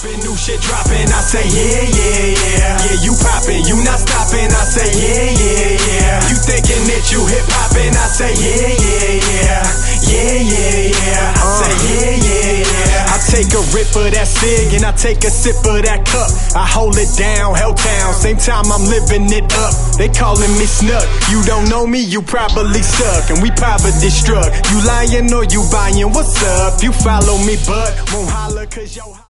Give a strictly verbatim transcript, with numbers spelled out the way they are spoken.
poppin', new shit droppin', I say yeah, yeah, yeah. Yeah, you poppin', you not stoppin', I say yeah, yeah, yeah. You thinking that you hip hoppin', I say yeah, yeah, yeah. Yeah, yeah, yeah. I say yeah, yeah, yeah. I take a rip of that cig and I take a sip of that cup. I hold it down, Helltown, same time I'm living it up. They calling me Snuck, you don't know me, you probably suck, and we poverty struck. You lying or you buying, what's up? You follow me but won't holler cause yo